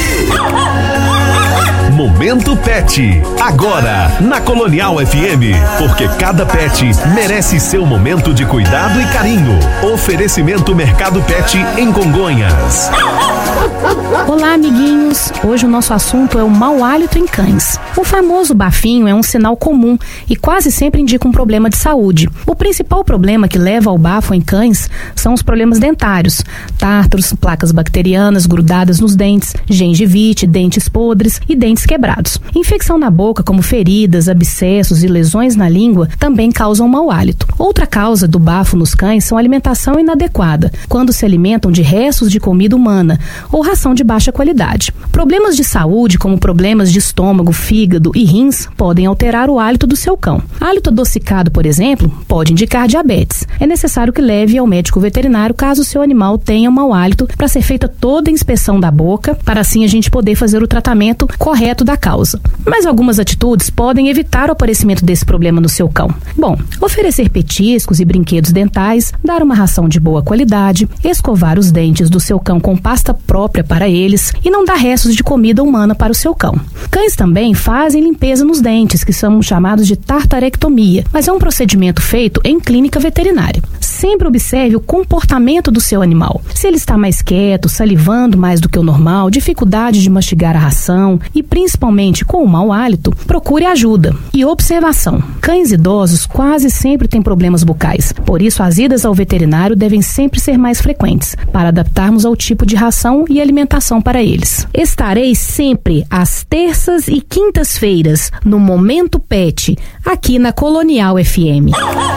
Momento Pet. Agora, na Colonial F M. Porque cada pet merece seu momento de cuidado e carinho. Oferecimento Mercado Pet em Congonhas. Olá, amiguinhos. Hoje o nosso assunto é o mau hálito em cães. O famoso bafinho é um sinal comum e quase sempre indica um problema de saúde. O principal problema que leva ao bafo em cães são os problemas dentários, tártaros, placas bacterianas grudadas nos dentes, gengivite, dentes podres e dentes quebrados. Infecção na boca, como feridas, abscessos e lesões na língua, também causam mau hálito. Outra causa do bafo nos cães são a alimentação inadequada, quando se alimentam de restos de comida humana ou ração de baixa qualidade. Problemas de saúde, como problemas de estômago, fígado e rins, podem alterar o hálito do seu cão. Hálito adocicado, por exemplo, pode indicar diabetes. É necessário que leve ao médico veterinário caso o seu animal tenha mau hálito, para ser feita toda a inspeção da boca, para assim a gente poder fazer o tratamento correto da causa. Mas algumas atitudes podem evitar o aparecimento desse problema no seu cão. Bom, oferecer petiscos e brinquedos dentais, dar uma ração de boa qualidade, escovar os dentes do seu cão com pasta própria para eles e não dar restos de comida humana para o seu cão. Cães também fazem limpeza nos dentes, que são chamados de tartarectomia, mas é um procedimento feito em clínica veterinária. Sempre observe o comportamento do seu animal. Se ele está mais quieto, salivando mais do que o normal, dificuldade de mastigar a ração e principalmente com o mau hálito, procure ajuda. E observação: cães idosos quase sempre têm problemas bucais, por isso as idas ao veterinário devem sempre ser mais frequentes, para adaptarmos ao tipo de ração e alimentação para eles. Estarei sempre às terças e quintas-feiras no Momento Pet, aqui na Colonial F M.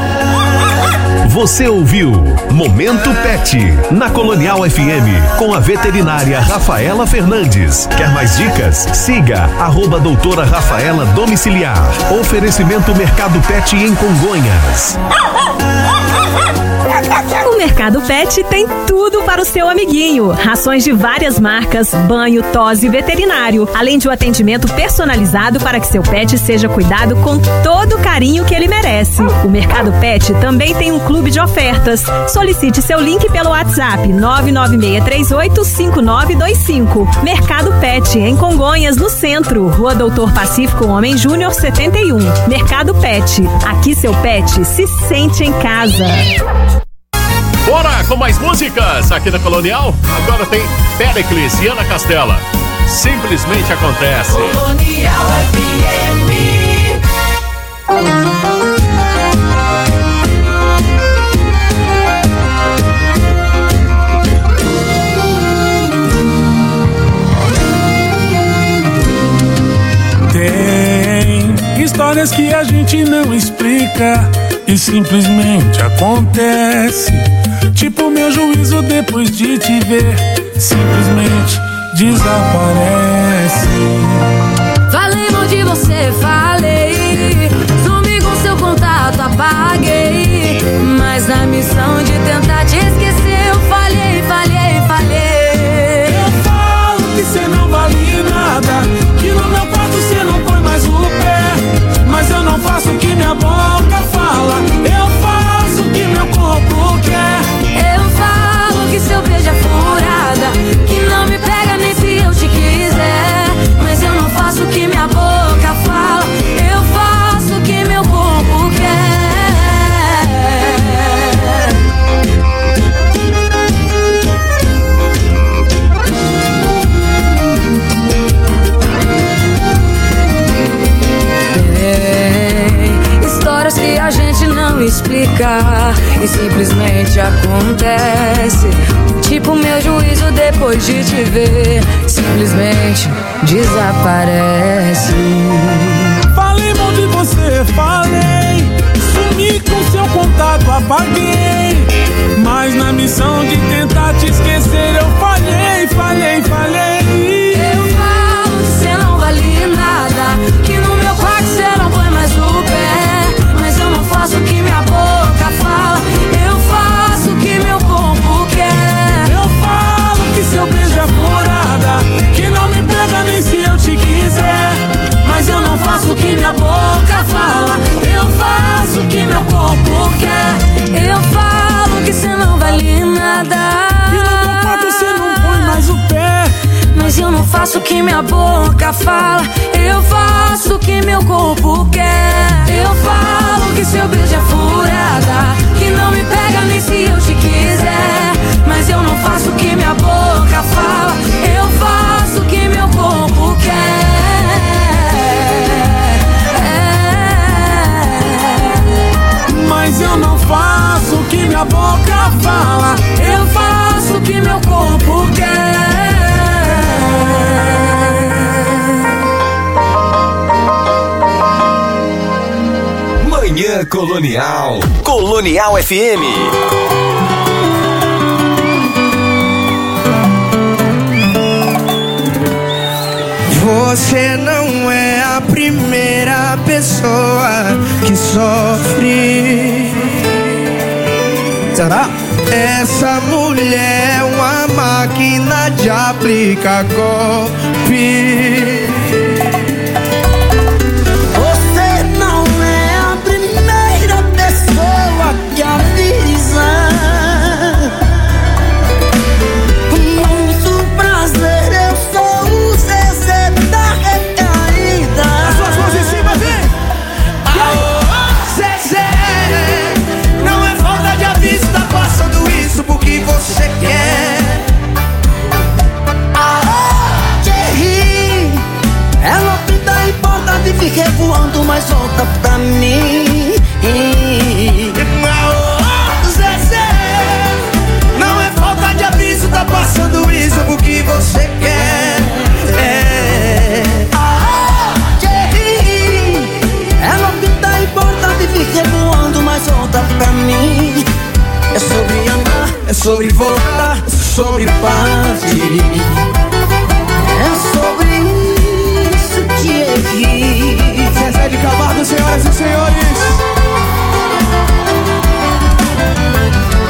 Você ouviu Momento Pet na Colonial F M com a veterinária Rafaela Fernandes. Quer mais dicas? Siga arroba doutora Rafaela Domiciliar. Oferecimento Mercado Pet em Congonhas. O Mercado Pet tem tudo para o seu amiguinho. Rações de várias marcas, banho, tosse e veterinário. Além de um atendimento personalizado para que seu pet seja cuidado com todo o carinho que ele merece. O Mercado Pet também tem um clube de ofertas. Solicite seu link pelo WhatsApp nove nove seis três oito cinco nove dois cinco. Mercado Pet, em Congonhas, no centro. Rua Doutor Pacífico Homem Júnior setenta e um. Mercado Pet. Aqui seu pet se sente em casa. Bora com mais músicas aqui na Colonial. Agora tem Pericles e Ana Castela. Simplesmente acontece. Colonial F M. Tem histórias que a gente não explica e simplesmente acontece. Tipo meu juízo depois de te ver, simplesmente desaparece. Falei mal de você, falei. Sumi com seu contato, apaguei. Mas na missão de tentar te esquecer, eu falhei, falhei, falhei. Eu falo que cê não vale nada, que no meu quarto cê não põe mais o pé. Mas eu não faço o que minha boca fala, eu faço o que meu corpo quer. Eu falo que seu beijo é furada, que não me pega nem se eu te quiser. Mas eu não faço o que minha boca fala, eu faço o que meu corpo quer. Tem histórias que a gente não explica e simplesmente acontece. Tipo meu juízo depois de te ver, simplesmente desaparece. Falei mal de você, falei. Sumi com seu contato, apaguei. Mas na missão de tentar te esquecer, eu falhei, falhei, falhei. Eu falo que cê não vale nada, que no meu quarto cê não põe mais o pé. Mas eu não faço o que minha boca fala, eu faço o que meu corpo quer. Eu falo que seu beijo é furada, que não me pega nem se eu te quiser. Mas eu não faço o que minha boca fala, eu faço o que meu corpo quer. Eu falo que cê não vale nada, e no meu quarto cê não põe mais o pé. Mas eu não faço o que minha boca fala, eu faço o que meu corpo quer. Eu falo que seu beijo é furada, que não me pega nem se eu te quiser. Mas eu não faço o que minha boca fala, eu faço o que meu corpo quer. Mas eu não faço o que minha boca fala, eu faço o que meu corpo quer. Manhã Colonial. Colonial F M. Você não é a primeira pessoa que sofre. Será? Essa mulher é uma máquina de aplicar golpe. Você não é a primeira pessoa que avisa. Muito prazer, eu sou o Zezé da recaída. As suas mãos em cima, vem! Aô, Zezé, não é falta de aviso, tá passando isso porque você quer. Aô, Thierry, é novidade importante, fiquei voando, mas volta pra mim. Aô, Zezé, não é falta de aviso, tá passando isso porque você quer. É. Aô, Thierry, é novidade importante, fiquei voando, mas volta pra mim. É sobre amar, é sobre voltar, é sobre partir. É sobre isso, Thierry. Zezé de Camargo, senhoras e senhores.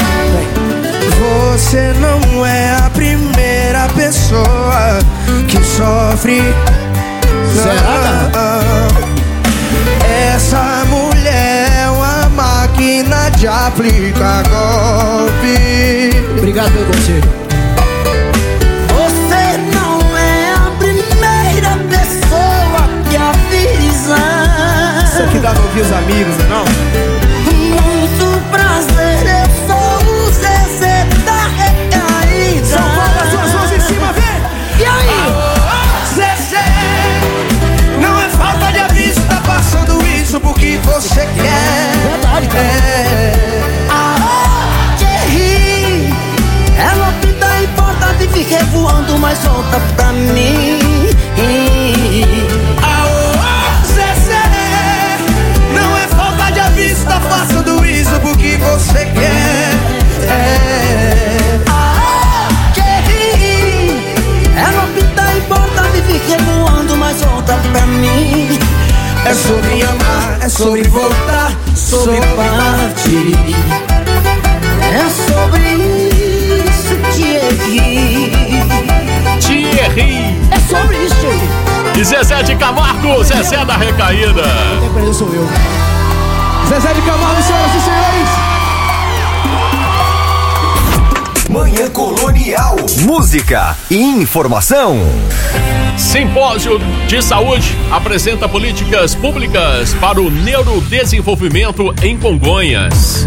sofre. Será, cara? Essa mulher é uma máquina de aplicar golpe. Obrigado pelo conselho. Você não é a primeira pessoa que avisa. Isso aqui dá pra ouvir os amigos, não? Muito prazer, eu sou o Zezé da Recaída. São Paulo, as suas mãos em cima, vem! E aí? Alô, Zezé, não é falta de aviso, tá passando isso porque você quer. Verdade, cara. É. Aô, Thierry, ela pinta em porta de fiquei voando, mas volta pra mim. Aô, Zezé, não é falta de aviso, tá passando isso porque você quer. É. Aô, Thierry, ela pinta em porta de fiquei voando, mas volta pra mim. É sobre amar, é sobre voltar, sobre partir. É sobre isso, Thierry. Thierry. É sobre isso, Thierry. E Zezé de Camargo, Zezé da Recaída. Quem perdeu sou eu. Zezé de Camargo, senhoras e senhores. Manhã Colonial. Música e informação. Simpósio de Saúde apresenta políticas públicas para o neurodesenvolvimento em Congonhas.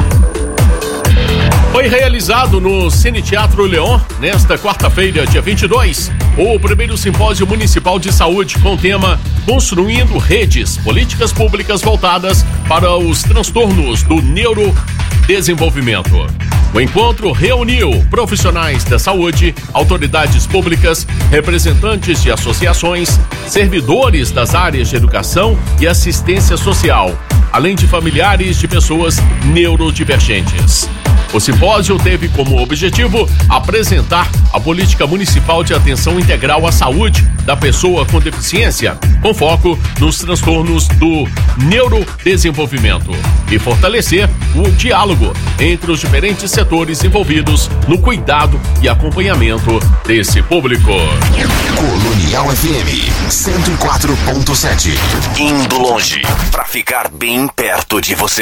Foi realizado no Cine Teatro Leon, nesta quarta-feira, dia vinte e dois, o primeiro simpósio municipal de saúde com o tema Construindo Redes, políticas públicas voltadas para os transtornos do neurodesenvolvimento. O encontro reuniu profissionais da saúde, autoridades públicas, representantes de associações, servidores das áreas de educação e assistência social, além de familiares de pessoas neurodivergentes. O simpósio teve como objetivo apresentar a política municipal de atenção integral à saúde da pessoa com deficiência, com foco nos transtornos do neurodesenvolvimento, e fortalecer o diálogo entre os diferentes setores envolvidos no cuidado e acompanhamento desse público. Colonial F M cento e quatro ponto sete. Indo longe pra ficar bem perto de você.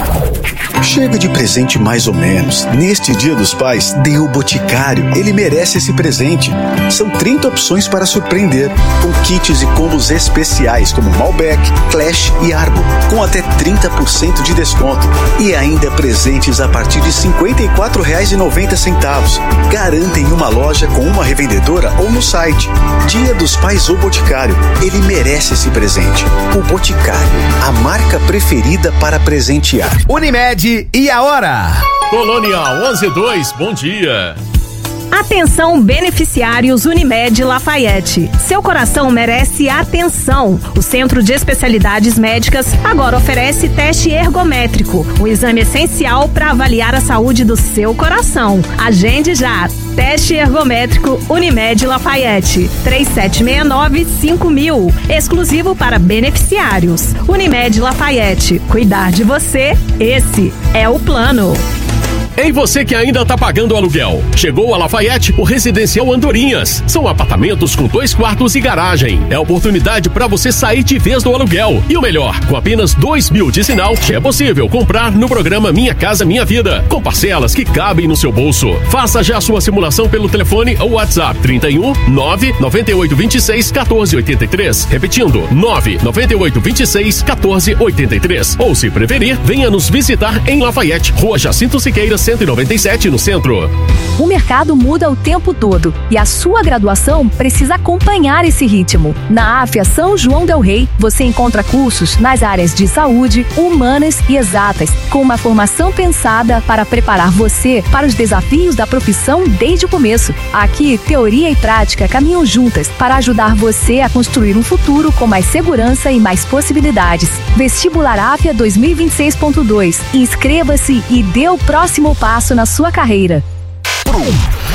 Chega de presente mais ou menos. Neste Dia dos Pais, dê o Boticário. Ele merece esse presente. São trinta opções para surpreender, com kits e combos especiais como Malbec, Clash e Arbo, com até trinta por cento de desconto. E ainda presentes a partir de cinquenta e quatro reais e noventa centavos. Garanta em uma loja com uma revendedora ou no site. Dia dos Pais O Boticário. Ele merece esse presente. O Boticário, a marca preferida para presentear. Unimed, e a hora? Colonial onze e dois, bom dia. Atenção, beneficiários Unimed Lafayette. Seu coração merece atenção. O Centro de Especialidades Médicas agora oferece teste ergométrico, um exame essencial para avaliar a saúde do seu coração. Agende já. Teste ergométrico Unimed Lafayette. três sete seis nove cinco mil. Exclusivo para beneficiários. Unimed Lafayette. Cuidar de você, esse é o plano. Ei, você que ainda tá pagando o aluguel. Chegou a Lafayette, o Residencial Andorinhas. São apartamentos com dois quartos e garagem. É oportunidade para você sair de vez do aluguel. E o melhor, com apenas dois mil de sinal, é possível comprar no programa Minha Casa Minha Vida, com parcelas que cabem no seu bolso. Faça já sua simulação pelo telefone ou WhatsApp trinta e um, nove nove oito dois seis, um quatro oito três. Repetindo, nove nove oito dois seis, um quatro oito três. Ou se preferir, venha nos visitar em Lafayette, Rua Jacinto Siqueira, cento e noventa e sete, no centro. O mercado muda o tempo todo e a sua graduação precisa acompanhar esse ritmo. Na AFIA São João del Rei, você encontra cursos nas áreas de saúde, humanas e exatas, com uma formação pensada para preparar você para os desafios da profissão desde o começo. Aqui, teoria e prática caminham juntas para ajudar você a construir um futuro com mais segurança e mais possibilidades. Vestibular AFIA dois mil e vinte e seis ponto dois. Inscreva-se e dê o próximo passo na sua carreira.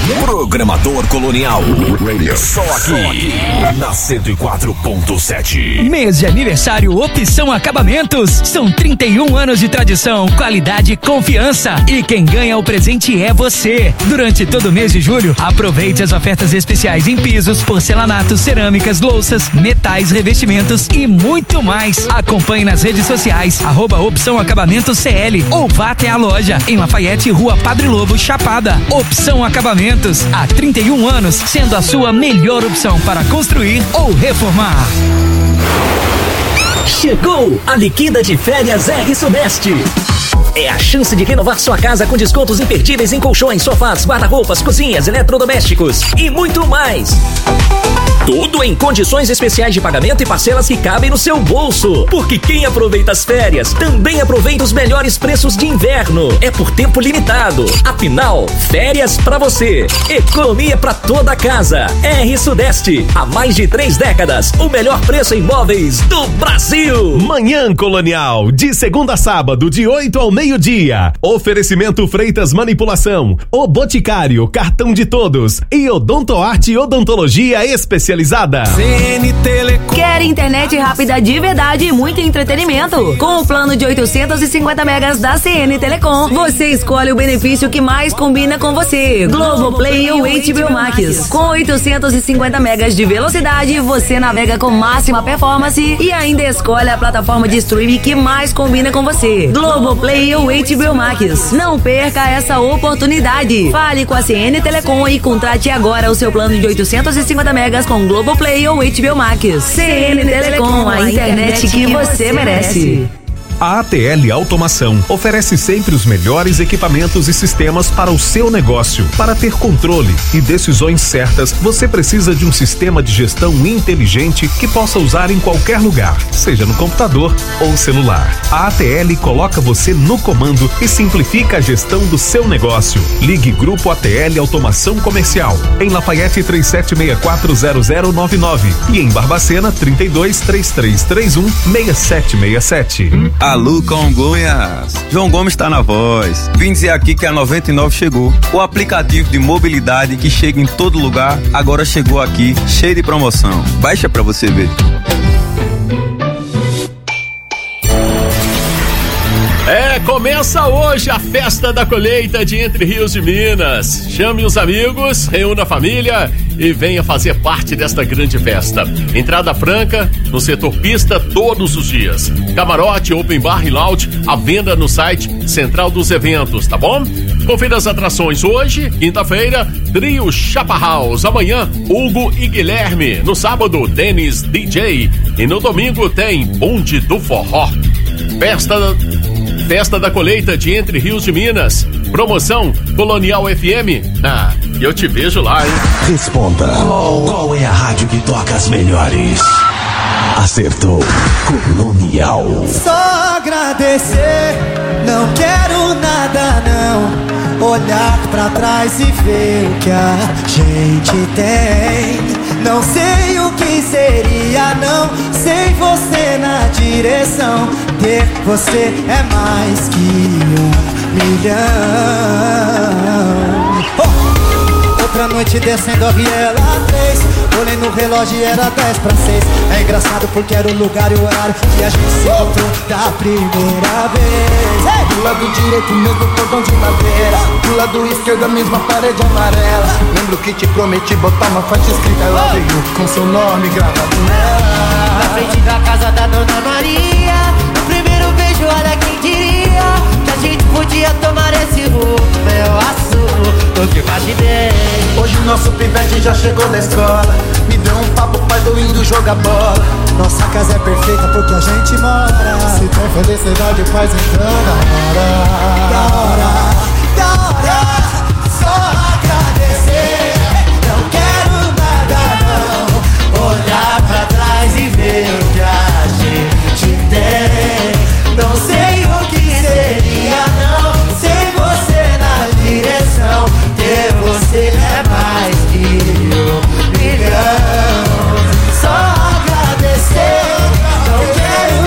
Programador Colonial. Só aqui, na cento e quatro ponto sete. Mês de aniversário Opção Acabamentos. São trinta e um anos de tradição, qualidade e confiança. E quem ganha o presente é você. Durante todo o mês de julho, aproveite as ofertas especiais em pisos, porcelanatos, cerâmicas, louças, metais, revestimentos e muito mais. Acompanhe nas redes sociais, arroba Opção Acabamentos C L ou vá até a loja em Lafayette, Rua Padre Lobo, Chapada. Opção Acabamentos, há trinta e um anos, sendo a sua melhor opção para construir ou reformar. Chegou a liquida de férias R Sudeste. É a chance de renovar sua casa com descontos imperdíveis em colchões, sofás, guarda-roupas, cozinhas, eletrodomésticos e muito mais. Tudo em condições especiais de pagamento e parcelas que cabem no seu bolso. Porque quem aproveita as férias também aproveita os melhores preços de inverno. É por tempo limitado. Afinal, férias pra você. Economia pra toda a casa. R Sudeste. Há mais de três décadas. O melhor preço em imóveis do Brasil. Manhã Colonial. De segunda a sábado, de oito ao meio-dia. Oferecimento Freitas Manipulação. O Boticário. Cartão de Todos. E Odontoarte Odontologia Especializada. C N Telecom. Quer internet rápida de verdade e muito entretenimento? Com o plano de oitocentos e cinquenta megas da C N Telecom, você escolhe o benefício que mais combina com você. Globoplay ou H B O Max. Com oitocentos e cinquenta megas de velocidade, você navega com máxima performance e ainda escolhe a plataforma de streaming que mais combina com você. Globoplay ou H B O Max. Não perca essa oportunidade. Fale com a C N Telecom e contrate agora o seu plano de oitocentos e cinquenta megas com Globoplay ou H B O Max. C N Telecom, a internet que você merece. A ATL Automação oferece sempre os melhores equipamentos e sistemas para o seu negócio. Para ter controle e decisões certas, você precisa de um sistema de gestão inteligente que possa usar em qualquer lugar, seja no computador ou celular. A ATL coloca você no comando e simplifica a gestão do seu negócio. Ligue Grupo A T L Automação Comercial em Lafayette três sete seis quatro zero zero nove nove e em Barbacena trinta e dois, três três três um, seis sete seis sete. Alô, Congonhas! João Gomes está na voz. Vim dizer aqui que a noventa e nove chegou. O aplicativo de mobilidade que chega em todo lugar, agora chegou aqui, cheio de promoção. Baixa pra você ver. É, começa hoje a festa da colheita de Entre Rios de Minas. Chame os amigos, reúna a família e venha fazer parte desta grande festa. Entrada franca no setor pista todos os dias. Camarote, open bar e lounge à venda no site Central dos Eventos, tá bom? Confira as atrações hoje, quinta-feira, trio Chapa House. Amanhã, Hugo e Guilherme. No sábado, Denis D J. E no domingo tem Bonde do Forró. Festa... Festa da colheita de Entre Rios de Minas. Promoção Colonial F M. Ah, eu te vejo lá, hein? Responda. Qual, qual é a rádio que toca as melhores? Acertou. Colonial. Só agradecer, não quero nada não. Olhar pra trás e ver o que a gente tem. Não sei o que seria não sem você na direção. Ter você é mais que um milhão. Oh! Outra noite descendo a Viela três. Olhei no relógio e era dez para seis. É engraçado porque era o lugar e o horário que a gente se encontrou da primeira vez. Hey! Do lado direito mesmo portão de madeira, do lado esquerdo a mesma parede amarela. Lembro que te prometi botar uma faixa escrita I love you com seu nome gravado nela. Na frente da casa da Dona Maria, no primeiro beijo olha quem diria que a gente podia tomar esse rumo. Eu assumo o que imaginei. Hoje o nosso pivete já chegou da escola, me deu um papo, pai, tô indo jogar bola. Nossa casa é perfeita porque a gente mora. Se tem felicidade, faz então da hora. Da hora.